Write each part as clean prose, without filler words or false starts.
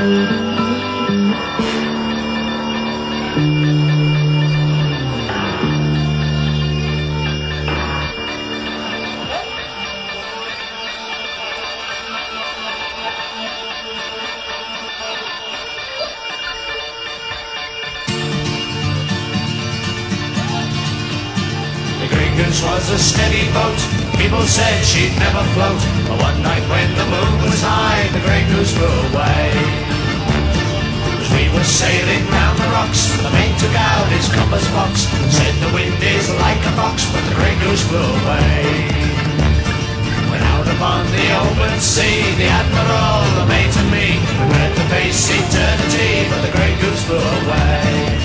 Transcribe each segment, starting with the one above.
The Grey Goose was a steady boat. People said she'd never float. But one night when the moon was high, the Grey Goose flew away. As we were sailing round the rocks, the mate took out his compass box, said the wind is like a fox, but the Grey Goose flew away. When out upon the open sea, the Admiral, the mate and me, we were to face eternity, but the Grey Goose flew away.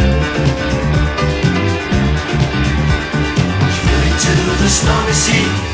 Stormy sea,